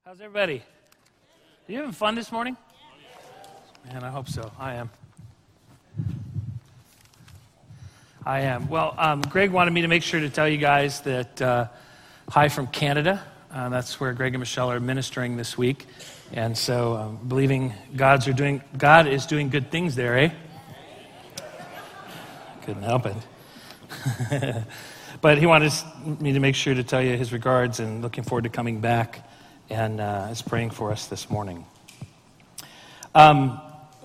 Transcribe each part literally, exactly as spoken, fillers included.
How's everybody? Are you having fun this morning? Man, I hope so. I am. I am. Well, um, Greg wanted me to make sure to tell you guys that uh, hi from Canada. Uh, that's where Greg and Michelle are ministering this week. And so um, believing God's are doing, God is doing good things there, eh? Couldn't help it. But he wanted me to make sure to tell you his regards and looking forward to coming back and uh, is praying for us this morning. Um,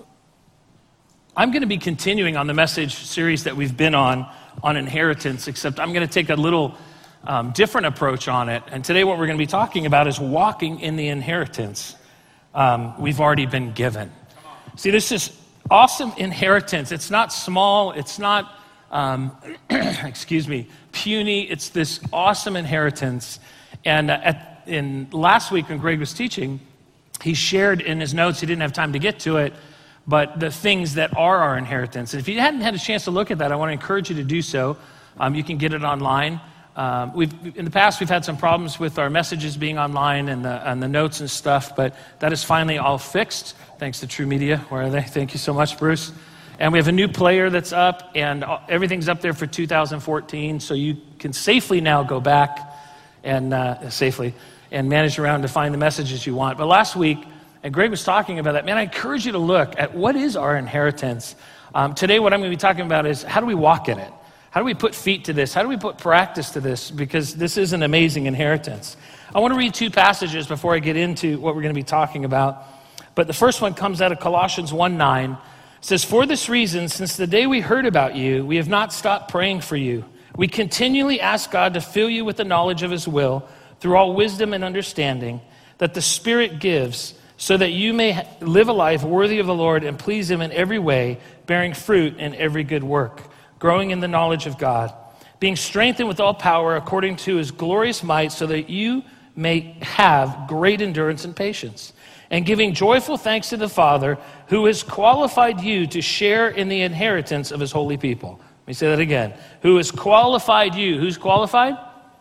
I'm going to be continuing on the message series that we've been on, on inheritance, except I'm going to take a little um, different approach on it. And today what we're going to be talking about is walking in the inheritance um, we've already been given. See, this is awesome inheritance. It's not small. It's not, um, excuse me, puny. It's this awesome inheritance. And uh, at in last week when Greg was teaching, he shared in his notes, he didn't have time to get to it, but the things that are our inheritance. And if you hadn't had a chance to look at that, I want to encourage you to do so. Um, you can get it online. Um, we've in the past, we've had some problems with our messages being online and the, and the notes and stuff, but that is finally all fixed, thanks to True Media. Where are they? Thank you so much, Bruce. And we have a new player that's up, and everything's up there for two thousand fourteen, so you can safely now go back and uh, safely and manage around to find the messages you want. But last week, and Greg was talking about that, man, I encourage you to look at what is our inheritance. Um, today, what I'm going to be talking about is how do we walk in it? How do we put feet to this? How do we put practice to this? Because this is an amazing inheritance. I want to read two passages before I get into what we're going to be talking about. But the first one comes out of Colossians one nine. It says, "For this reason, since the day we heard about you, we have not stopped praying for you. We continually ask God to fill you with the knowledge of his will, through all wisdom and understanding that the Spirit gives, so that you may live a life worthy of the Lord and please him in every way, bearing fruit in every good work, growing in the knowledge of God, being strengthened with all power according to his glorious might, so that you may have great endurance and patience, and giving joyful thanks to the Father, who has qualified you to share in the inheritance of his holy people." Let me say that again. Who has qualified you? Who's qualified?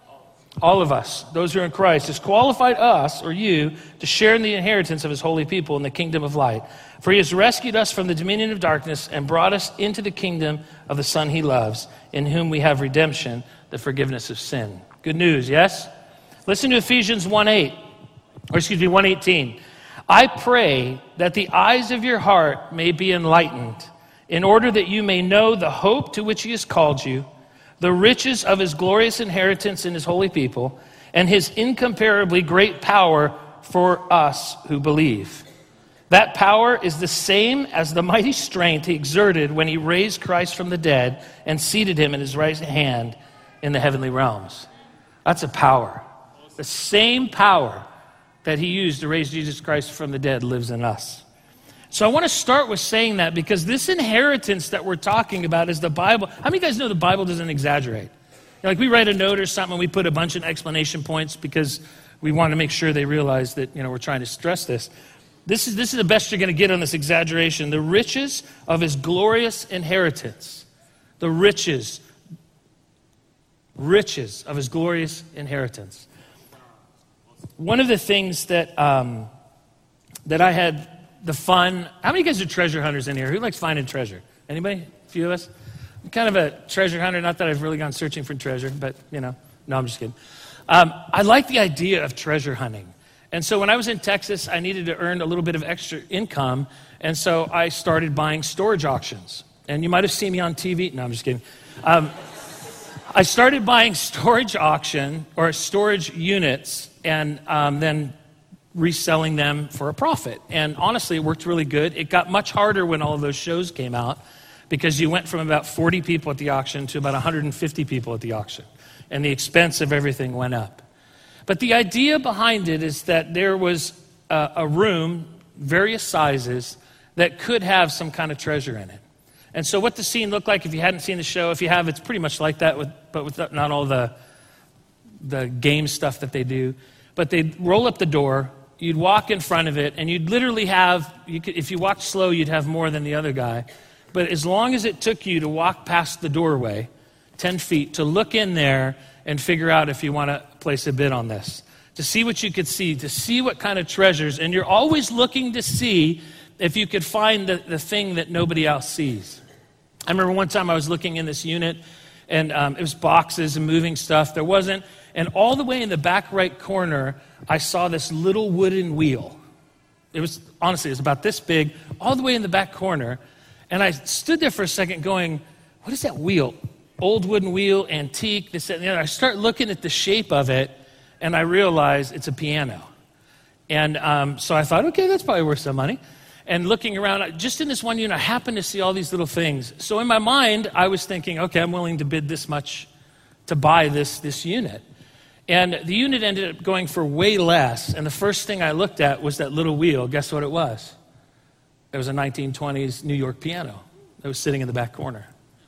All of us, those who are in Christ, has qualified us, or you, to share in the inheritance of his holy people in the kingdom of light. For he has rescued us from the dominion of darkness and brought us into the kingdom of the Son he loves, in whom we have redemption, the forgiveness of sin. Good news, yes? Listen to Ephesians one eight, or excuse me, one eighteen. "I pray that the eyes of your heart may be enlightened, in order that you may know the hope to which he has called you, the riches of his glorious inheritance in his holy people, and his incomparably great power for us who believe. That power is the same as the mighty strength he exerted when he raised Christ from the dead and seated him in his right hand in the heavenly realms." That's a power. The same power that he used to raise Jesus Christ from the dead lives in us. So I want to start with saying that because this inheritance that we're talking about is the Bible. How many of you guys know the Bible doesn't exaggerate? You know, like we write a note or something, and we put a bunch of explanation points because we want to make sure they realize that, you know, we're trying to stress this. This is this is the best you're going to get on this exaggeration. The riches of his glorious inheritance. The riches. Riches of his glorious inheritance. One of the things that um, that I had the fun. How many of you guys are treasure hunters in here? Who likes finding treasure? Anybody? A few of us? I'm kind of a treasure hunter. Not that I've really gone searching for treasure, but, you know. No, I'm just kidding. Um, I like the idea of treasure hunting. And so when I was in Texas, I needed to earn a little bit of extra income. And so I started buying storage auctions. And you might have seen me on T V. No, I'm just kidding. Um, I started buying storage auction or storage units and um, then reselling them for a profit. And honestly, it worked really good. It got much harder when all of those shows came out because you went from about forty people at the auction to about one hundred fifty people at the auction. And the expense of everything went up. But the idea behind it is that there was a, a room, various sizes, that could have some kind of treasure in it. And so what the scene looked like, if you hadn't seen the show, if you have, it's pretty much like that, with, but with not all the, the game stuff that they do. But they'd roll up the door, you'd walk in front of it, and you'd literally have, you could, if you walked slow, you'd have more than the other guy. But as long as it took you to walk past the doorway, ten feet, to look in there and figure out if you want to place a bid on this. to see what you could see, to see what kind of treasures. And you're always looking to see if you could find the, the thing that nobody else sees. I remember one time I was looking in this unit, and um, it was boxes and moving stuff. There wasn't, and all the way in the back right corner, I saw this little wooden wheel. It was, honestly, it was about this big, all the way in the back corner. And I stood there for a second going, what is that wheel? Old wooden wheel, antique, this, that, and the other. I start looking at the shape of it, and I realize it's a piano. And um, so I thought, okay, that's probably worth some money. And looking around, just in this one unit, I happened to see all these little things. So in my mind, I was thinking, okay, I'm willing to bid this much to buy this, this unit. And the unit ended up going for way less. And the first thing I looked at was that little wheel. Guess what it was? It was a nineteen twenties New York piano that was sitting in the back corner.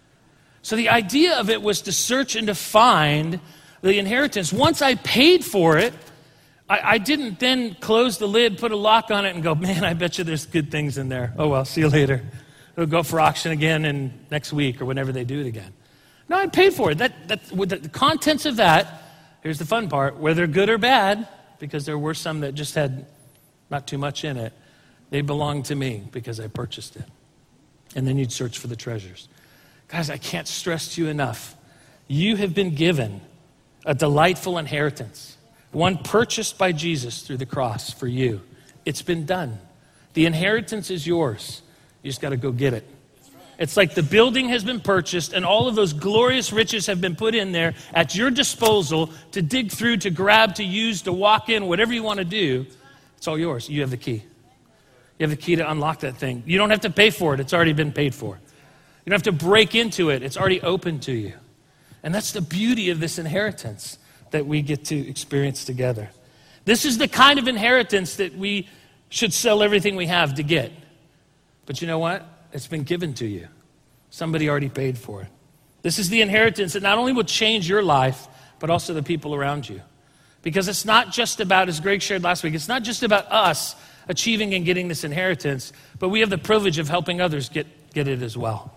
So the idea of it was to search and to find the inheritance. Once I paid for it, I, I didn't then close the lid, put a lock on it, and go, man, I bet you there's good things in there. Oh, well, see you later. It'll go for auction again in next week or whenever they do it again. No, I paid for it. That, that, with the, the contents of that, here's the fun part, whether good or bad, because there were some that just had not too much in it, they belonged to me because I purchased it. And then you'd search for the treasures. Guys, I can't stress to you enough. You have been given a delightful inheritance, one purchased by Jesus through the cross for you. It's been done. The inheritance is yours. You just got to go get it. It's like the building has been purchased and all of those glorious riches have been put in there at your disposal to dig through, to grab, to use, to walk in, whatever you want to do. It's all yours. You have the key. You have the key to unlock that thing. You don't have to pay for it. It's already been paid for. You don't have to break into it. It's already open to you. And that's the beauty of this inheritance that we get to experience together. This is the kind of inheritance that we should sell everything we have to get. But you know what? It's been given to you. Somebody already paid for it. This is the inheritance that not only will change your life, but also the people around you. Because it's not just about, as Greg shared last week, it's not just about us achieving and getting this inheritance, but we have the privilege of helping others get, get it as well.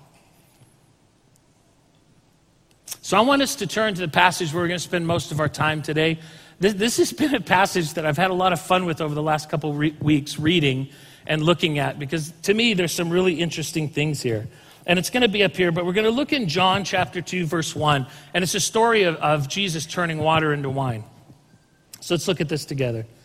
So I want us to turn to the passage where we're going to spend most of our time today. This, this has been a passage that I've had a lot of fun with over the last couple of re- weeks reading and looking at, because to me there's some really interesting things here. And it's going to be up here, but we're going to look in John chapter two, verse one. And it's a story of, of Jesus turning water into wine. So let's look at this together. It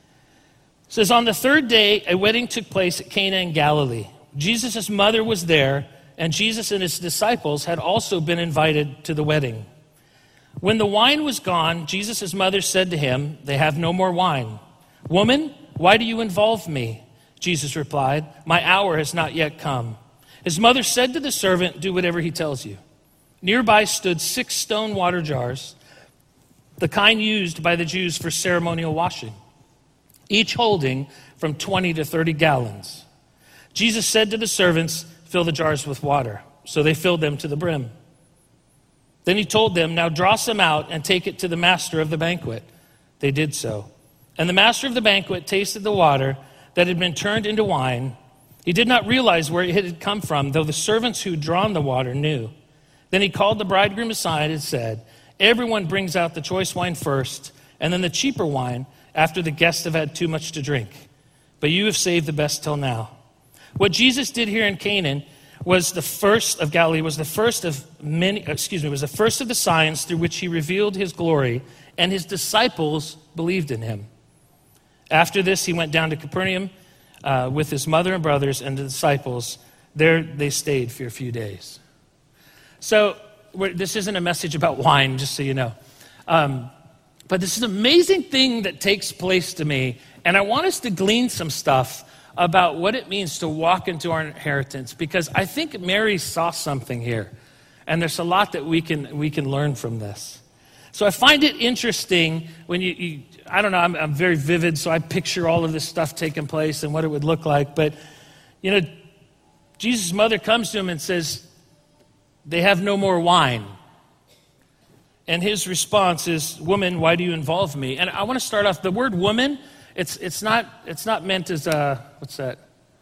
says, on the third day, a wedding took place at Cana in Galilee. Jesus' mother was there, and Jesus and his disciples had also been invited to the wedding. When the wine was gone, Jesus' mother said to him, they have no more wine. Woman, why do you involve me? Jesus replied, my hour has not yet come. His mother said to the servant, do whatever he tells you. Nearby stood six stone water jars, the kind used by the Jews for ceremonial washing, each holding from twenty to thirty gallons. Jesus said to the servants, fill the jars with water. So they filled them to the brim. Then he told them, now draw some out and take it to the master of the banquet. They did so. And the master of the banquet tasted the water that had been turned into wine. He did not realize where it had come from, though the servants who had drawn the water knew. Then he called the bridegroom aside and said, everyone brings out the choice wine first, and then the cheaper wine after the guests have had too much to drink. But you have saved the best till now. What Jesus did here in Canaan was the first of Galilee, was the first of many, excuse me, was the first of the signs through which he revealed his glory, and his disciples believed in him. After this, he went down to Capernaum uh, with his mother and brothers and the disciples. There they stayed for a few days. So this isn't a message about wine, just so you know. Um, but this is an amazing thing that takes place to me, and I want us to glean some stuff about what it means to walk into our inheritance, because I think Mary saw something here, and there's a lot that we can we can learn from this. So I find it interesting when you, you I don't know, I'm, I'm very vivid, so I picture all of this stuff taking place and what it would look like. But, you know, Jesus' mother comes to him and says, they have no more wine. And his response is, woman, why do you involve me? And I want to start off, the word woman, it's it's not it's not meant as a, what's that?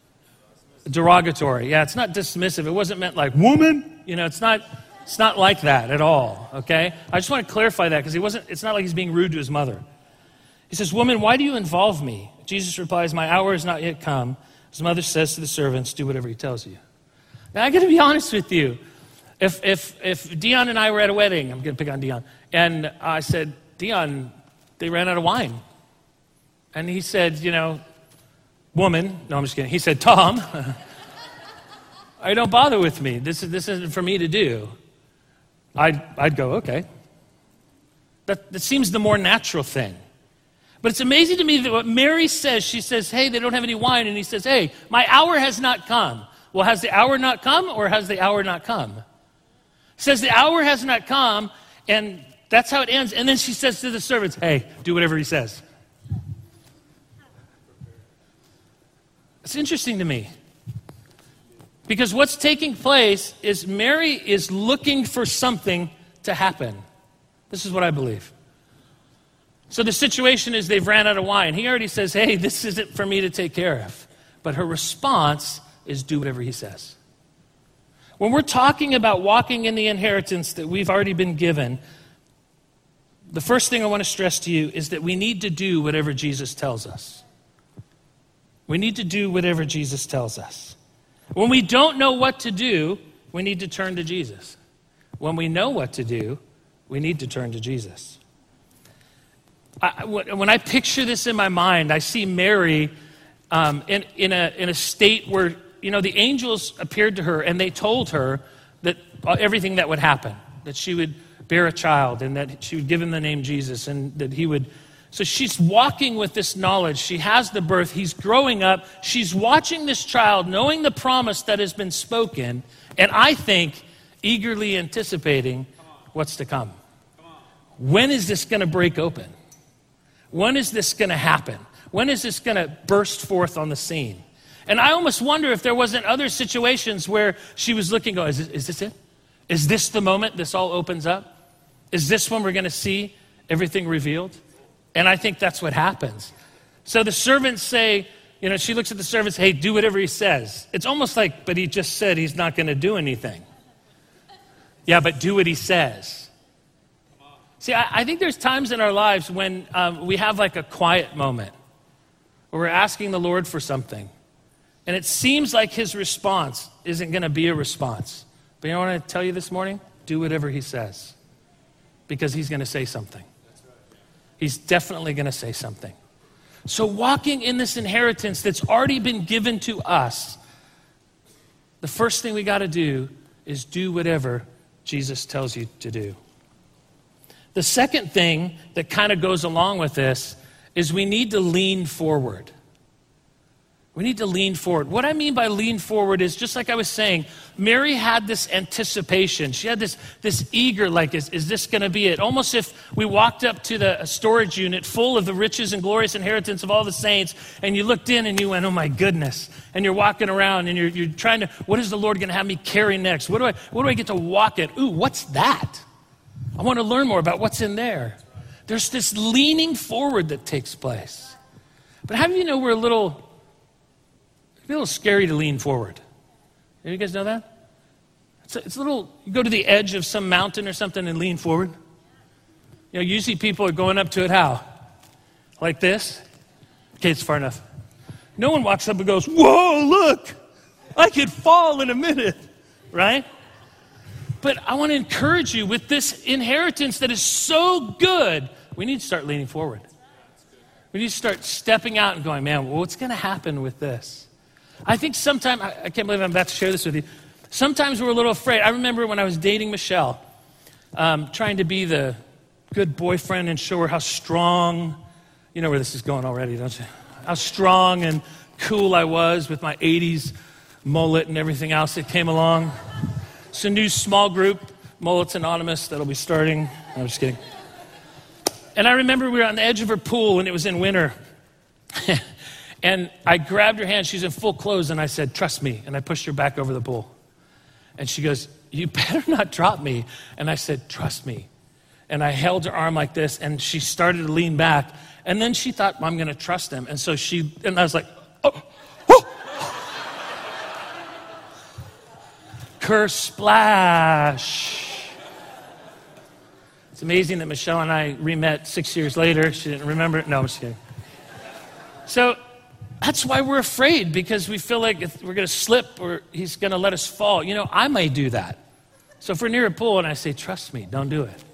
Derogatory. Yeah, it's not dismissive. It wasn't meant like, woman. You know, it's not it's not like that at all, okay? I just want to clarify that because he wasn't, it's not like he's being rude to his mother. He says, woman, why do you involve me? Jesus replies, my hour has not yet come. His mother says to the servants, do whatever he tells you. Now, I got to be honest with you. If if if Dion and I were at a wedding, I'm going to pick on Dion, and I said, Dion, they ran out of wine. And he said, you know, woman, no, I'm just kidding. He said, Tom, I don't bother with me. This, is, this isn't for me to do. I'd, I'd go, okay. That, that seems the more natural thing. But it's amazing to me that what Mary says, she says, hey, they don't have any wine. And he says, hey, my hour has not come. Well, has the hour not come or has the hour not come? It says the hour has not come, and that's how it ends. And then she says to the servants, hey, do whatever he says. It's interesting to me. Because what's taking place is Mary is looking for something to happen. This is what I believe. So the situation is they've ran out of wine. He already says, hey, this isn't for me to take care of. But her response is do whatever he says. When we're talking about walking in the inheritance that we've already been given, the first thing I want to stress to you is that we need to do whatever Jesus tells us. We need to do whatever Jesus tells us. When we don't know what to do, we need to turn to Jesus. When we know what to do, we need to turn to Jesus. I, when I picture this in my mind, I see Mary um, in, in, a, in a state where, you know, the angels appeared to her and they told her that uh, everything that would happen, that she would bear a child and that she would give him the name Jesus and that he would. So she's walking with this knowledge. She has the birth. He's growing up. She's watching this child, knowing the promise that has been spoken, and I think eagerly anticipating what's to come. When is this going to break open? When is this going to happen? When is this going to burst forth on the scene? And I almost wonder if there wasn't other situations where she was looking, go, is this, is this it? Is this the moment this all opens up? Is this when we're going to see everything revealed? And I think that's what happens. So the servants say, you know, she looks at the servants, hey, do whatever he says. It's almost like, but he just said he's not going to do anything. Yeah, but do what he says. See, I, I think there's times in our lives when um, we have like a quiet moment where we're asking the Lord for something. And it seems like his response isn't going to be a response. But you know what I want to tell you this morning? Do whatever he says. Because he's going to say something. He's definitely going to say something. So walking in this inheritance that's already been given to us, the first thing we got to do is do whatever Jesus tells you to do. The second thing that kind of goes along with this is we need to lean forward. We need to lean forward. What I mean by lean forward is, just like I was saying, Mary had this anticipation. She had this, this eager, like, is, is this going to be it? Almost if we walked up to the storage unit full of the riches and glorious inheritance of all the saints, and you looked in and you went, oh my goodness. And you're walking around and you're, you're trying to, what is the Lord going to have me carry next? What do I, what do I get to walk at? Ooh, what's that? I want to learn more about what's in there. There's this leaning forward that takes place. But how do you know we're a little... It's a little scary to lean forward. You guys know that? It's a, it's a little, you go to the edge of some mountain or something and lean forward. You know, usually people are going up to it how? Like this? Okay, it's far enough. No one walks up and goes, whoa, look, I could fall in a minute, right? But I want to encourage you with this inheritance that is so good, we need to start leaning forward. We need to start stepping out and going, man, well, what's going to happen with this? I think sometimes, I can't believe I'm about to share this with you. Sometimes we're a little afraid. I remember when I was dating Michelle, um, trying to be the good boyfriend and show her how strong, you know where this is going already, don't you? How strong and cool I was with my eighties mullet and everything else that came along. It's a new small group, Mullets Anonymous, that'll be starting. I'm just kidding. And I remember we were on the edge of her pool and it was in winter. And I grabbed her hand. She's in full clothes. And I said, trust me. And I pushed her back over the pool. And she goes, you better not drop me. And I said, trust me. And I held her arm like this. And she started to lean back. And then she thought, well, I'm going to trust him. And so she, and I was like, oh, oh. Curse splash. It's amazing that Michelle and I re-met six years later. She didn't remember it. No, I'm just kidding. So that's why we're afraid, because we feel like if we're going to slip or he's going to let us fall. You know, I may do that. So if we're near a pool and I say, trust me, don't do it.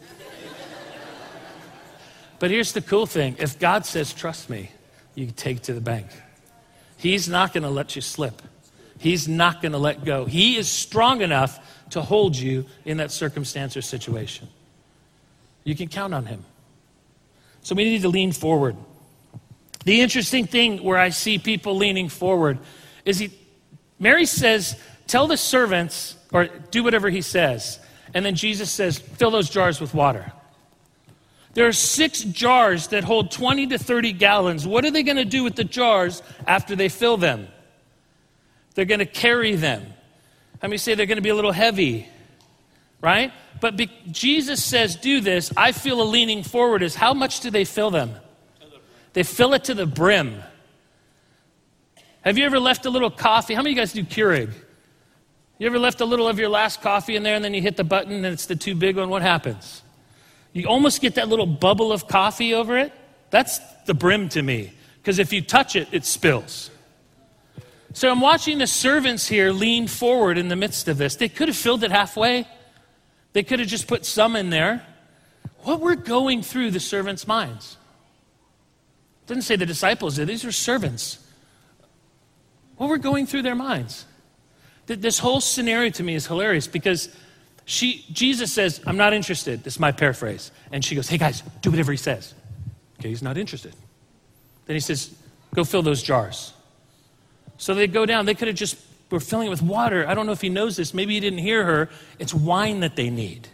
But here's the cool thing. If God says, trust me, you can take it to the bank. He's not going to let you slip. He's not going to let go. He is strong enough to hold you in that circumstance or situation. You can count on him. So we need to lean forward. The interesting thing where I see people leaning forward is he, Mary says, tell the servants, or do whatever he says. And then Jesus says, fill those jars with water. There are six jars that hold twenty to thirty gallons. What are they going to do with the jars after they fill them? They're going to carry them. How many say they're going to be a little heavy? Right? But be, Jesus says, do this. I feel a leaning forward is how much do they fill them? They fill it to the brim. Have you ever left a little coffee? How many of you guys do Keurig? You ever left a little of your last coffee in there and then you hit the button and it's the too big one? What happens? You almost get that little bubble of coffee over it. That's the brim to me. Because if you touch it, it spills. So I'm watching the servants here lean forward in the midst of this. They could have filled it halfway. They could have just put some in there. What were going through the servants' minds? It didn't say the disciples did. These were servants. What were going through their minds? This whole scenario to me is hilarious because She, Jesus says, I'm not interested. This is my paraphrase. And she goes, hey guys, do whatever he says. Okay, he's not interested. Then he says, go fill those jars. So they go down. They could have just were filling it with water. I don't know if he knows this. Maybe he didn't hear her. It's wine that they need.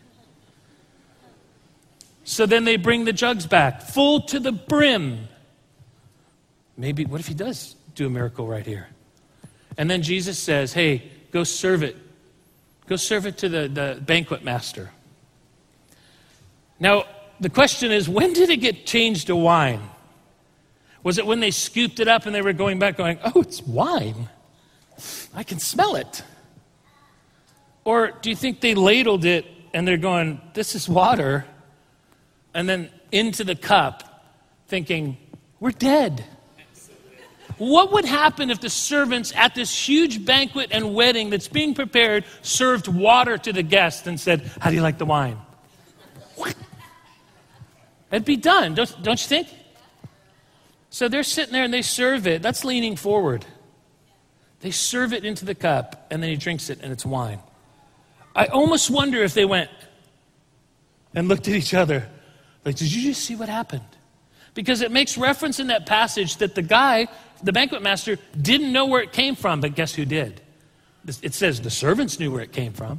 So then they bring the jugs back, full to the brim. Maybe, what if he does do a miracle right here? And then Jesus says, hey, go serve it. Go serve it to the, the banquet master. Now, the question is, when did it get changed to wine? Was it when they scooped it up and they were going back going, oh, it's wine. I can smell it. Or do you think they ladled it and they're going, this is water, and then into the cup thinking, we're dead. What would happen if the servants at this huge banquet and wedding that's being prepared served water to the guests and said, how do you like the wine? What? It'd be done, don't, don't you think? So they're sitting there and they serve it. That's leaning forward. They serve it into the cup and then he drinks it and it's wine. I almost wonder if they went and looked at each other like, did you just see what happened? Because it makes reference in that passage that the guy, the banquet master, didn't know where it came from, but guess who did? It says the servants knew where it came from.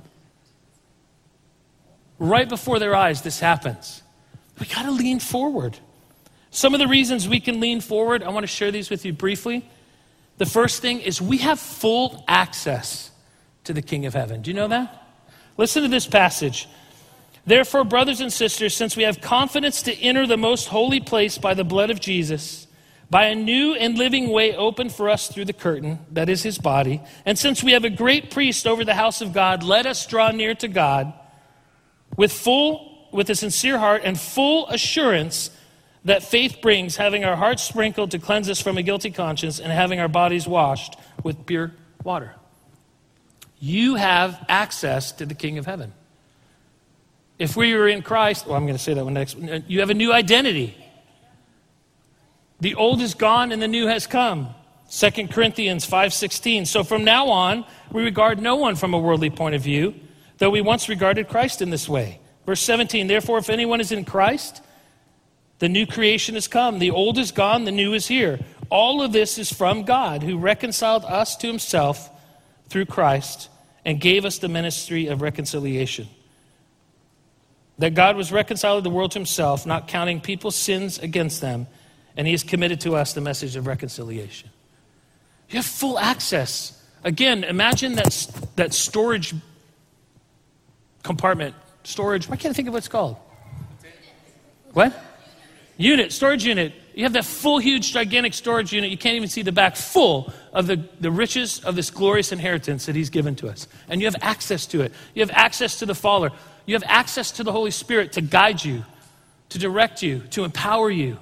Right before their eyes, this happens. We got to lean forward. Some of the reasons we can lean forward, I want to share these with you briefly. The first thing is we have full access to the King of Heaven. Do you know that? Listen to this passage. Therefore, brothers and sisters, since we have confidence to enter the most holy place by the blood of Jesus, by a new and living way opened for us through the curtain, that is his body, and since we have a great priest over the house of God, let us draw near to God with full, with a sincere heart and full assurance that faith brings, having our hearts sprinkled to cleanse us from a guilty conscience and having our bodies washed with pure water. You have access to the King of Heaven. If we were in Christ, well, I'm going to say that one next. You have a new identity. The old is gone and the new has come. Second Corinthians five sixteen. So from now on, we regard no one from a worldly point of view, though we once regarded Christ in this way. Verse seventeen, therefore, if anyone is in Christ, the new creation has come. The old is gone, the new is here. All of this is from God, who reconciled us to himself through Christ and gave us the ministry of reconciliation. That God was reconciled the world to himself, not counting people's sins against them, and he has committed to us the message of reconciliation. You have full access. Again, imagine that, that storage compartment. Storage, why can't I think of what it's called? What? Unit, storage unit. You have that full, huge, gigantic storage unit. You can't even see the back, full of the, the riches of this glorious inheritance that he's given to us. And you have access to it. You have access to the Father. You have access to the Holy Spirit to guide you, to direct you, to empower you.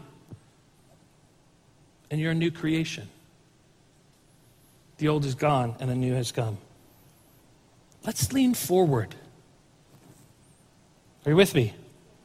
And you're a new creation. The old is gone and the new has come. Let's lean forward. Are you with me?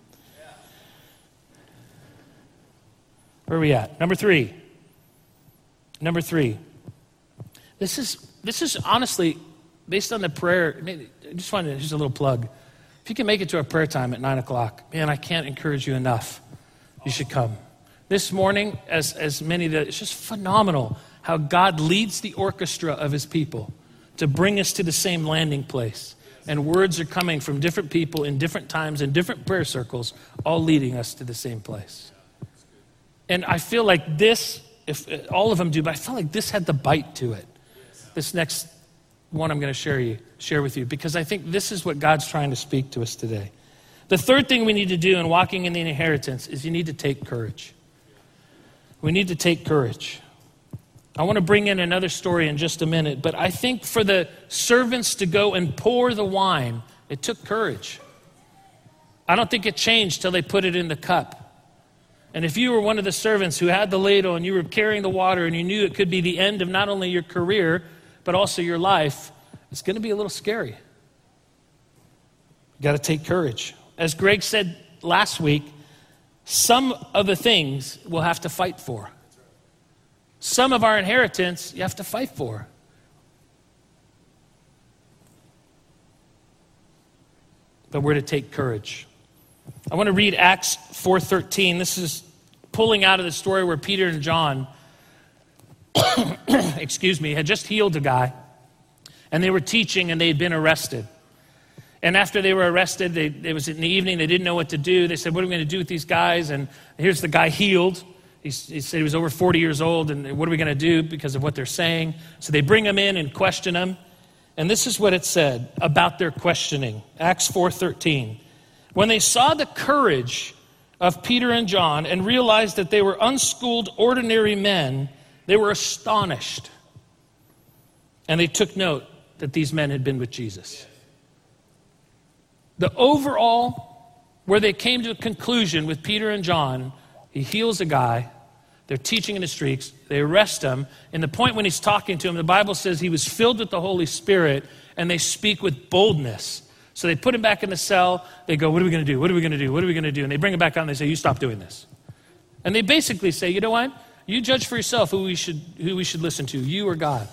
Where are we at? Number three. Number three. This is this is honestly based on the prayer. I just wanted to, just a little plug. If you can make it to our prayer time at nine o'clock, man, I can't encourage you enough. You should come. This morning, as as many that it's just phenomenal how God leads the orchestra of his people to bring us to the same landing place. And words are coming from different people in different times in different prayer circles, all leading us to the same place. And I feel like this, if all of them do, but I feel like this had the bite to it. This next one I'm going to share you, share with you, because I think this is what God's trying to speak to us today. The third thing we need to do in walking in the inheritance is you need to take courage. We need to take courage. I want to bring in another story in just a minute, but I think for the servants to go and pour the wine, it took courage. I don't think it changed till they put it in the cup. And if you were one of the servants who had the ladle and you were carrying the water and you knew it could be the end of not only your career, but also your life, it's going to be a little scary. You got to take courage. As Greg said last week, some of the things we'll have to fight for. Some of our inheritance you have to fight for. But we're to take courage. I want to read Acts four thirteen. This is pulling out of the story where Peter and John, excuse me, had just healed a guy. And they were teaching and they had been arrested. And after they were arrested, they, it was in the evening, they didn't know what to do. They said, what are we going to do with these guys? And here's the guy healed. He, he said he was over forty years old, and what are we going to do because of what they're saying? So they bring him in and question him. And this is what it said about their questioning. Acts four thirteen. When they saw the courage of Peter and John and realized that they were unschooled, ordinary men, they were astonished. And they took note that these men had been with Jesus. The overall, where they came to a conclusion with Peter and John, he heals a guy, they're teaching in the streets, they arrest him, and the point when he's talking to him, the Bible says he was filled with the Holy Spirit, and they speak with boldness. So they put him back in the cell, they go, what are we going to do? What are we going to do? What are we going to do? And they bring him back out and they say, you stop doing this. And they basically say, you know what? You judge for yourself who we should who we should listen to, you or God.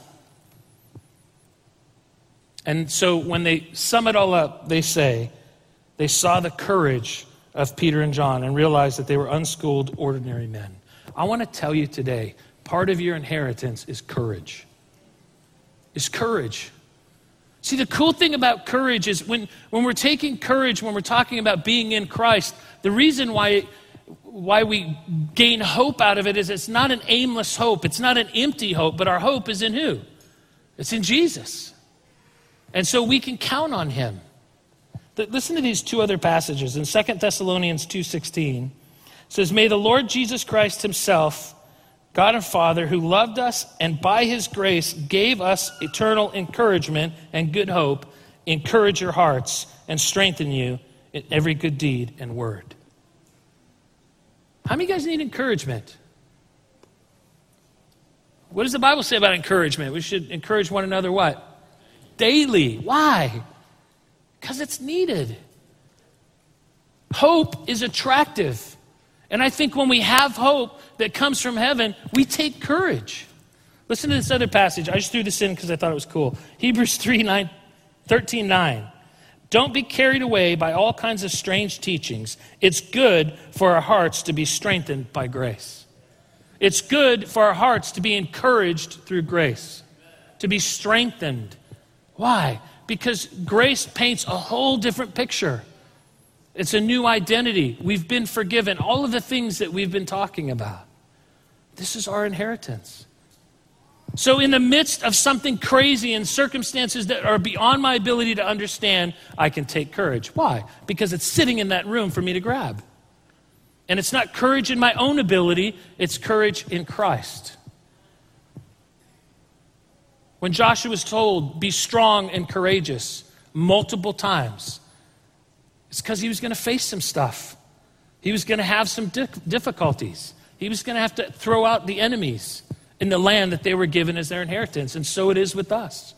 And so when they sum it all up, they say, they saw the courage of Peter and John and realized that they were unschooled, ordinary men. I want to tell you today, part of your inheritance is courage. Is courage. See, the cool thing about courage is when, when we're taking courage, when we're talking about being in Christ, the reason why, why we gain hope out of it is it's not an aimless hope. It's not an empty hope, but our hope is in who? It's in Jesus. And so we can count on him. Listen to these two other passages. In Second Thessalonians two sixteen, it says, may the Lord Jesus Christ himself, God and Father, who loved us and by his grace gave us eternal encouragement and good hope, encourage your hearts and strengthen you in every good deed and word. How many of you guys need encouragement? What does the Bible say about encouragement? We should encourage one another what? Daily. Why? Because it's needed. Hope is attractive. And I think when we have hope that comes from heaven, we take courage. Listen to this other passage. I just threw this in because I thought it was cool. Hebrews three, nine, thirteen, nine. Don't be carried away by all kinds of strange teachings. It's good for our hearts to be strengthened by grace. It's good for our hearts to be encouraged through grace, to be strengthened. Why? Because grace paints a whole different picture. It's a new identity. We've been forgiven. All of the things that we've been talking about. This is our inheritance. So in the midst of something crazy and circumstances that are beyond my ability to understand, I can take courage. Why? Because it's sitting in that room for me to grab. And it's not courage in my own ability, it's courage in Christ. When Joshua was told, be strong and courageous multiple times, it's because he was going to face some stuff. He was going to have some di- difficulties. He was going to have to throw out the enemies in the land that they were given as their inheritance. And so it is with us.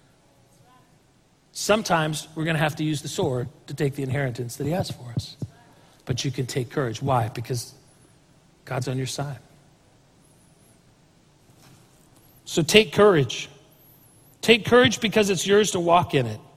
Sometimes we're going to have to use the sword to take the inheritance that he has for us. But you can take courage. Why? Because God's on your side. So take courage. Take courage because it's yours to walk in it.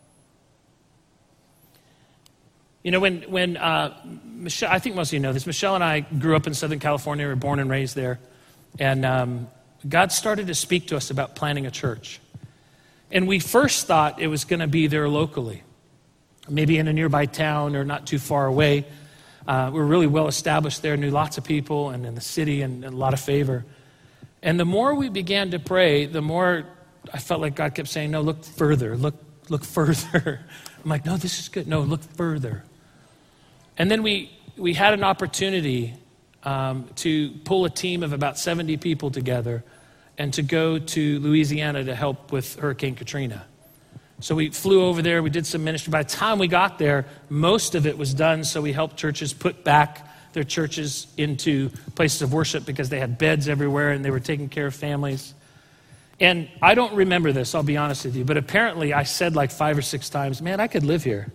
You know, when, when uh, Michelle, I think most of you know this, Michelle and I grew up in Southern California. We were born and raised there. And um, God started to speak to us about planting a church. And we first thought it was going to be there locally, maybe in a nearby town or not too far away. Uh, we were really well established there, knew lots of people and in the city and, and a lot of favor. And the more we began to pray, the more I felt like God kept saying, no, look further, look, look further. I'm like, no, this is good. No, look further. And then we, we had an opportunity um, to pull a team of about seventy people together and to go to Louisiana to help with Hurricane Katrina. So we flew over there, we did some ministry. By the time we got there, most of it was done, so we helped churches put back their churches into places of worship because they had beds everywhere and they were taking care of families. And I don't remember this, I'll be honest with you, but apparently I said like five or six times, man, I could live here.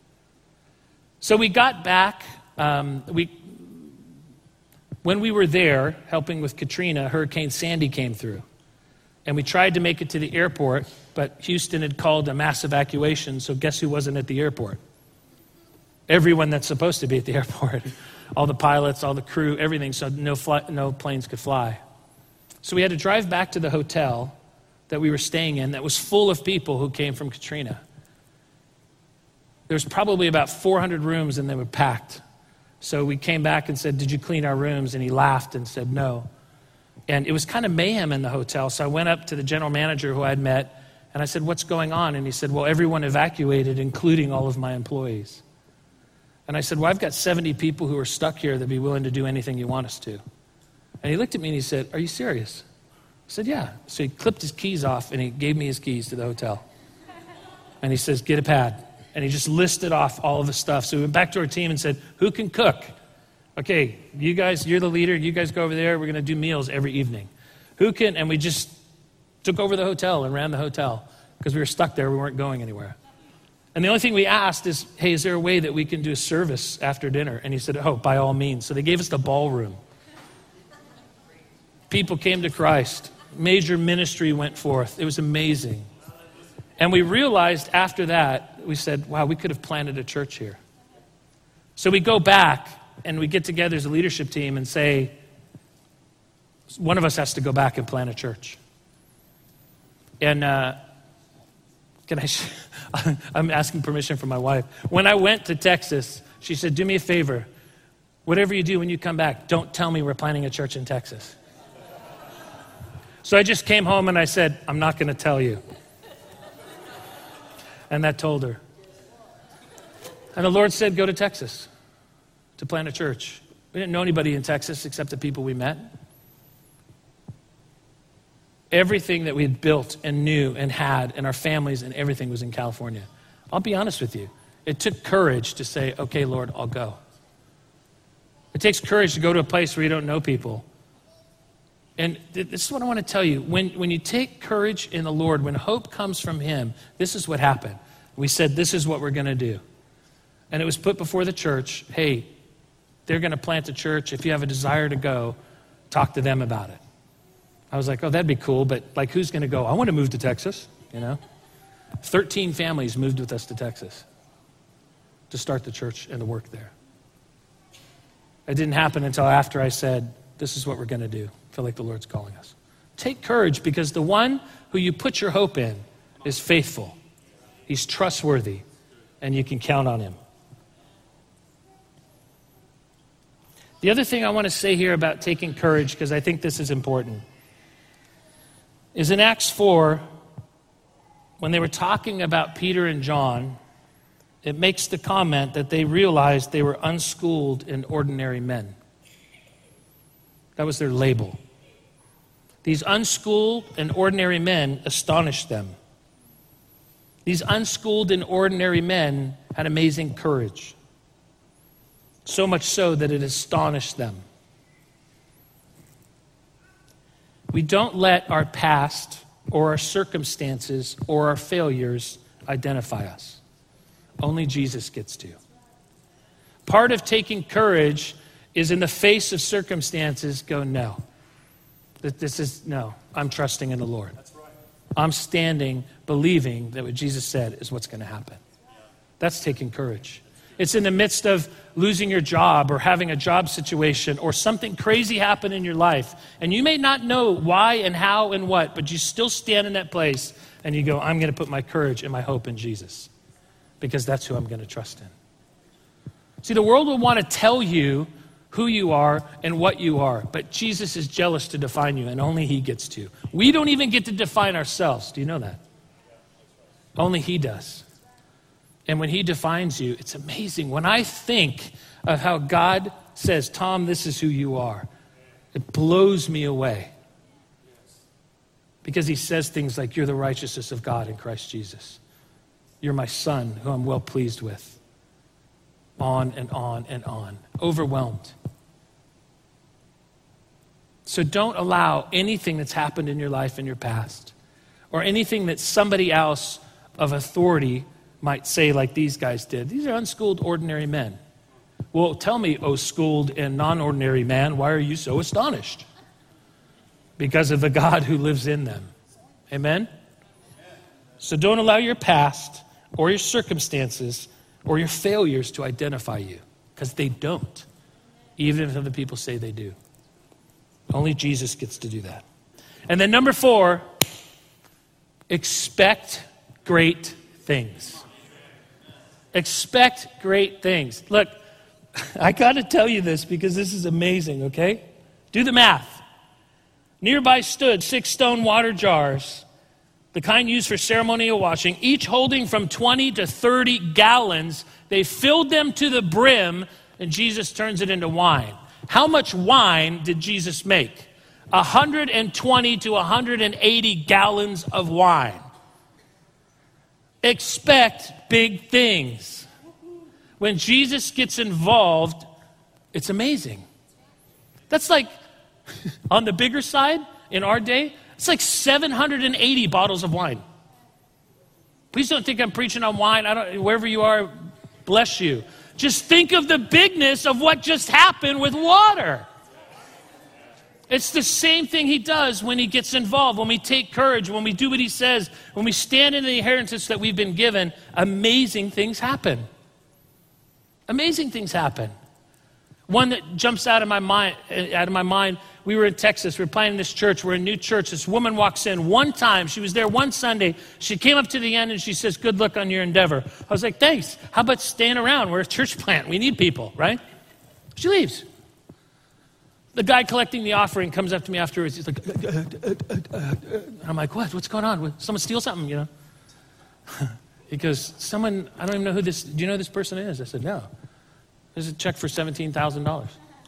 So we got back, um, we, when we were there helping with Katrina, Hurricane Sandy came through. And we tried to make it to the airport, but Houston had called a mass evacuation, so guess who wasn't at the airport? Everyone that's supposed to be at the airport. All the pilots, all the crew, everything, so no, fly, no planes could fly. So we had to drive back to the hotel that we were staying in that was full of people who came from Katrina. There was probably about four hundred rooms and they were packed. So we came back and said, did you clean our rooms? And he laughed and said, no. And it was kind of mayhem in the hotel. So I went up to the general manager who I'd met and I said, what's going on? And he said, well, everyone evacuated, including all of my employees. And I said, well, I've got seventy people who are stuck here that'd be willing to do anything you want us to. And he looked at me and he said, are you serious? I said, yeah. So he clipped his keys off and he gave me his keys to the hotel. And he says, get a pad. And he just listed off all of the stuff. So we went back to our team and said, who can cook? Okay, you guys, you're the leader. You guys go over there. We're going to do meals every evening. Who can, and we just took over the hotel and ran the hotel because we were stuck there. We weren't going anywhere. And the only thing we asked is, hey, is there a way that we can do a service after dinner? And he said, oh, by all means. So they gave us the ballroom. People came to Christ. Major ministry went forth. It was amazing. And we realized after that, we said, wow, we could have planted a church here. So we go back and we get together as a leadership team and say, one of us has to go back and plant a church. And uh, can I, sh- I'm asking permission from my wife. When I went to Texas, she said, do me a favor. Whatever you do when you come back, don't tell me we're planting a church in Texas. So I just came home and I said, I'm not going to tell you. And that told her. And the Lord said, go to Texas to plant a church. We didn't know anybody in Texas except the people we met. Everything that we had built and knew and had and our families and everything was in California. I'll be honest with you. It took courage to say, okay, Lord, I'll go. It takes courage to go to a place where you don't know people. And this is what I want to tell you. When, when you take courage in the Lord, when hope comes from him, this is what happened. We said, this is what we're going to do. And it was put before the church, hey, they're going to plant a church. If you have a desire to go, talk to them about it. I was like, oh, that'd be cool, but like, who's going to go? I want to move to Texas, you know? thirteen families moved with us to Texas to start the church and to work there. It didn't happen until after I said, this is what we're going to do. I feel like the Lord's calling us. Take courage because the one who you put your hope in is faithful. He's trustworthy, and you can count on him. The other thing I want to say here about taking courage, because I think this is important, is in Acts four, when they were talking about Peter and John, it makes the comment that they realized they were unschooled and ordinary men. That was their label. These unschooled and ordinary men astonished them. These unschooled and ordinary men had amazing courage. So much so that it astonished them. We don't let our past or our circumstances or our failures identify us. Only Jesus gets to. Part of taking courage is in the face of circumstances, go, no. This is, no, I'm trusting in the Lord. I'm standing, believing that what Jesus said is what's going to happen. That's taking courage. It's in the midst of losing your job or having a job situation or something crazy happen in your life. And you may not know why and how and what, but you still stand in that place and you go, I'm going to put my courage and my hope in Jesus because that's who I'm going to trust in. See, the world will want to tell you who you are and what you are, but Jesus is jealous to define you and only he gets to. We don't even get to define ourselves. Do you know that? Only he does. And when he defines you, it's amazing. When I think of how God says, Tom, this is who you are, it blows me away. Because he says things like, you're the righteousness of God in Christ Jesus. You're my son who I'm well pleased with. On and on and on. Overwhelmed. So don't allow anything that's happened in your life in your past or anything that somebody else of authority might say like these guys did. These are unschooled, ordinary men. Well, tell me, O schooled and non-ordinary man, why are you so astonished? Because of the God who lives in them. Amen? So don't allow your past or your circumstances or your failures to identify you, because they don't, even if other people say they do. Only Jesus gets to do that. And then number four, expect great things. Expect great things. Look, I got to tell you this because this is amazing, okay? Do the math. Nearby stood six stone water jars, the kind used for ceremonial washing, each holding from twenty to thirty gallons. They filled them to the brim, and Jesus turns it into wine. How much wine did Jesus make? one hundred twenty to one hundred eighty gallons of wine. Expect big things. When Jesus gets involved, it's amazing. That's like, on the bigger side, in our day, it's like seven hundred eighty bottles of wine. Please don't think I'm preaching on wine. I don't, wherever you are, bless you. Just think of the bigness of what just happened with water. It's the same thing he does when he gets involved, when we take courage, when we do what he says, when we stand in the inheritance that we've been given. Amazing things happen. Amazing things happen. One that jumps out of my mind, out of my mind, we were in Texas, we were planning this church, we're in a new church. This woman walks in one time, she was there one Sunday, she came up to the end and she says, good luck on your endeavor. I was like, thanks, how about staying around? We're a church plant, we need people, right? She leaves. The guy collecting the offering comes up to me afterwards, he's like, uh, uh, uh, uh, uh. I'm like, what, what's going on? Someone steal something, you know? He goes, someone, I don't even know who this, do you know who this person is? I said, no. There's a check for seventeen thousand dollars.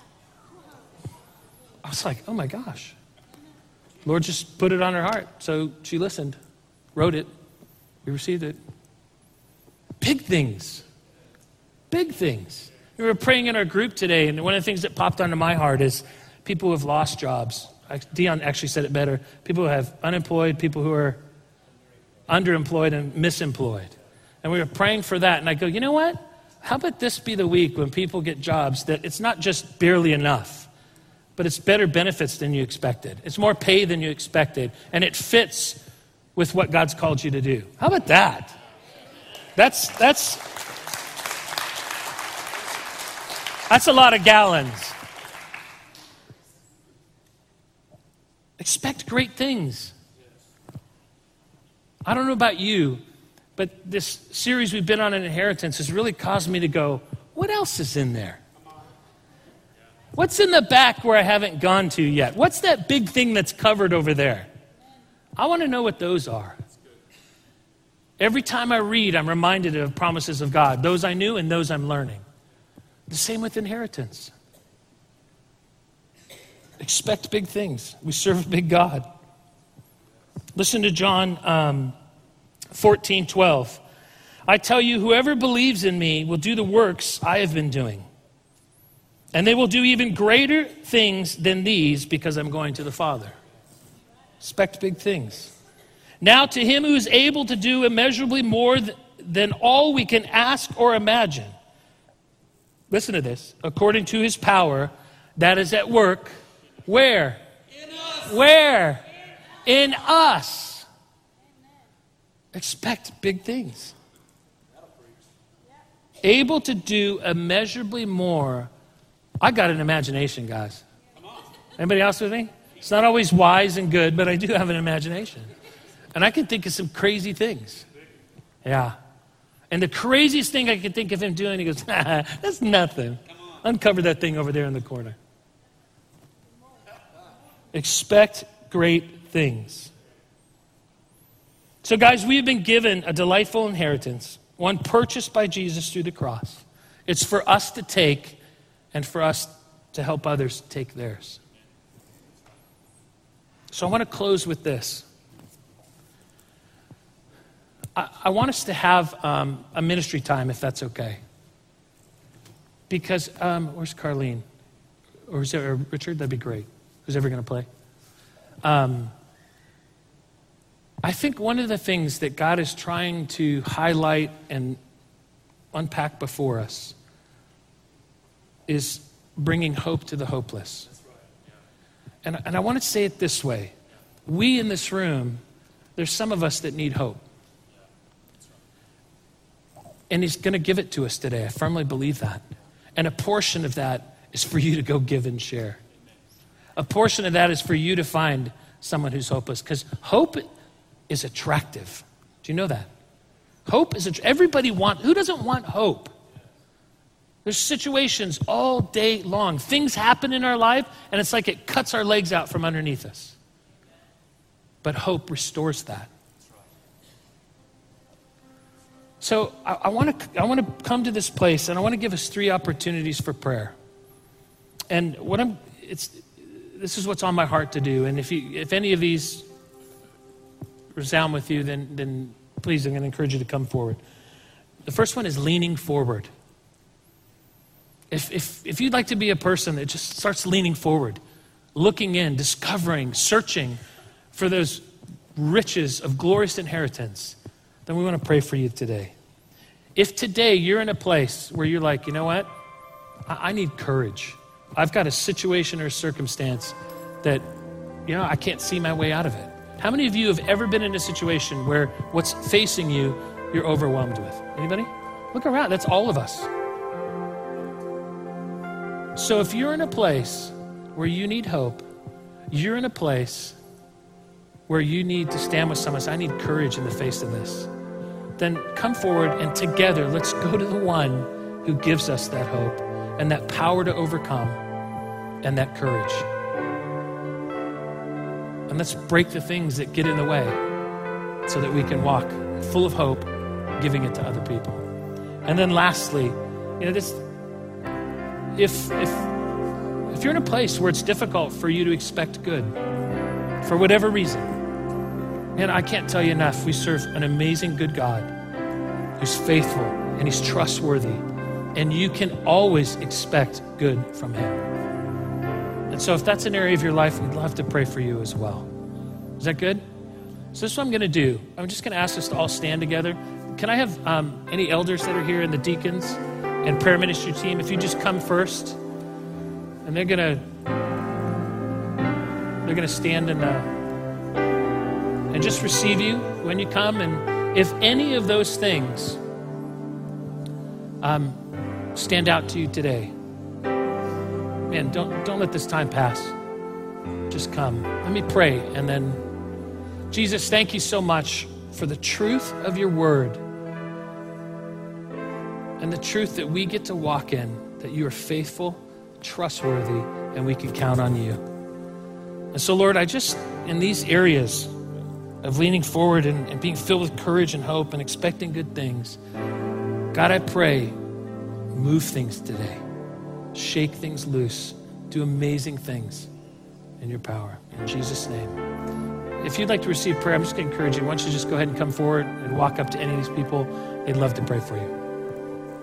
I was like, oh my gosh. Lord just put it on her heart. So she listened, wrote it, we received it. Big things. Big things. We were praying in our group today, and one of the things that popped onto my heart is people who have lost jobs. Dion actually said it better. People who have unemployed, people who are underemployed and misemployed. And we were praying for that, and I go, you know what? How about this be the week when people get jobs that it's not just barely enough, but it's better benefits than you expected. It's more pay than you expected, and it fits with what God's called you to do. How about that? That's that's that's a lot of gallons. Expect great things. I don't know about you, but this series we've been on in inheritance has really caused me to go, what else is in there? What's in the back where I haven't gone to yet? What's that big thing that's covered over there? I want to know what those are. Every time I read, I'm reminded of promises of God, those I knew and those I'm learning. The same with inheritance. Expect big things. We serve a big God. Listen to John um, fourteen twelve. I tell you, whoever believes in me will do the works I have been doing. And they will do even greater things than these because I'm going to the Father. Expect big things. Now to him who is able to do immeasurably more th- than all we can ask or imagine. Listen to this. According to his power that is at work. Where? In us. Where? In us. Expect big things. Able to do immeasurably more. I got an imagination, guys. Anybody else with me? It's not always wise and good, but I do have an imagination. And I can think of some crazy things. Yeah. And the craziest thing I can think of him doing, he goes, ah, that's nothing. Uncover that thing over there in the corner. Expect great things. So guys, we have been given a delightful inheritance, one purchased by Jesus through the cross. It's for us to take and for us to help others take theirs. So I want to close with this. I, I want us to have um, a ministry time, if that's okay. Because, um, where's Carlene? Or is there Richard? That'd be great. Who's ever going to play? Um, I think one of the things that God is trying to highlight and unpack before us is bringing hope to the hopeless. And, and I want to say it this way. We in this room, there's some of us that need hope. And he's going to give it to us today. I firmly believe that. And a portion of that is for you to go give and share. A portion of that is for you to find someone who's hopeless. Because hope is attractive. Do you know that? Hope is, everybody want, who doesn't want hope? There's situations all day long. Things happen in our life, and it's like it cuts our legs out from underneath us. But hope restores that. So I, I want to I want to come to this place, and I want to give us three opportunities for prayer. And what I'm it's this is what's on my heart to do. And if you if any of these resound with you, then then please, I'm going to encourage you to come forward. The first one is leaning forward. If if if you'd like to be a person that just starts leaning forward, looking in, discovering, searching for those riches of glorious inheritance, then we want to pray for you today. If today you're in a place where you're like, you know what? I, I need courage. I've got a situation or a circumstance that, you know, I can't see my way out of it. How many of you have ever been in a situation where what's facing you, you're overwhelmed with? Anybody? Look around. That's all of us. So if you're in a place where you need hope, you're in a place where you need to stand with someone, say, I need courage in the face of this, then come forward and together let's go to the one who gives us that hope and that power to overcome and that courage. And let's break the things that get in the way so that we can walk full of hope, giving it to other people. And then lastly, you know, this if if if you're in a place where it's difficult for you to expect good for whatever reason, man, I can't tell you enough. We serve an amazing good God who's faithful and he's trustworthy, and you can always expect good from him. And so if that's an area of your life, we'd love to pray for you as well. Is that good? So this is what I'm going to do. I'm just going to ask us to all stand together. Can I have um, any elders that are here and the deacons and prayer ministry team, if you just come first, and they're going to they're going to stand and, uh, and just receive you when you come. And if any of those things um, stand out to you today, man, don't don't let this time pass. Just come. Let me pray. And then, Jesus, thank you so much for the truth of your word and the truth that we get to walk in, that you are faithful, trustworthy, and we can count on you. And so, Lord, I just, in these areas of leaning forward and, and being filled with courage and hope and expecting good things. God, I pray, move things today. Shake things loose. Do amazing things in your power. In Jesus' name. If you'd like to receive prayer, I'm just going to encourage you. Why don't you just go ahead and come forward and walk up to any of these people. They'd love to pray for you.